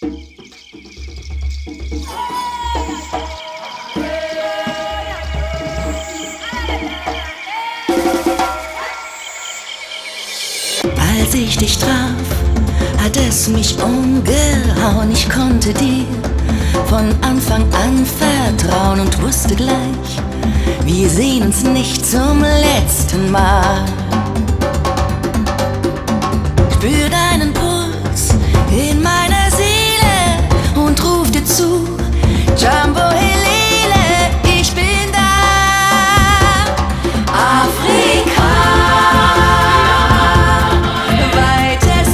Als ich dich traf, hat es mich umgehauen. Ich konnte dir von Anfang an vertrauen und wusste gleich, wir sehen uns nicht zum letzten Mal. Spür deinen Puls in meiner Seele und ruf dir zu, Jambo Helele, ich bin da. Afrika, weites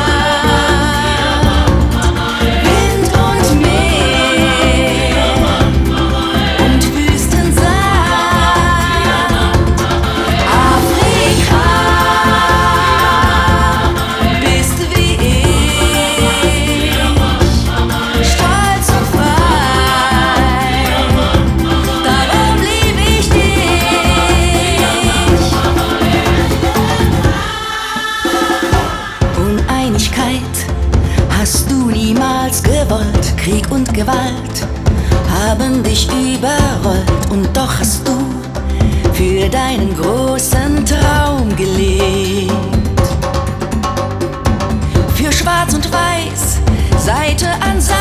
Land, Wind und Meer und Wüstensand. Afrika, bist wie ich, stolz und frei, darum lieb ich dich. Uneinigkeit hast du niemals gewollt, Krieg und Gewalt haben dich überrollt, und doch hast du für deinen großen Traum gelebt. Für Schwarz und Weiß, Seite an Seite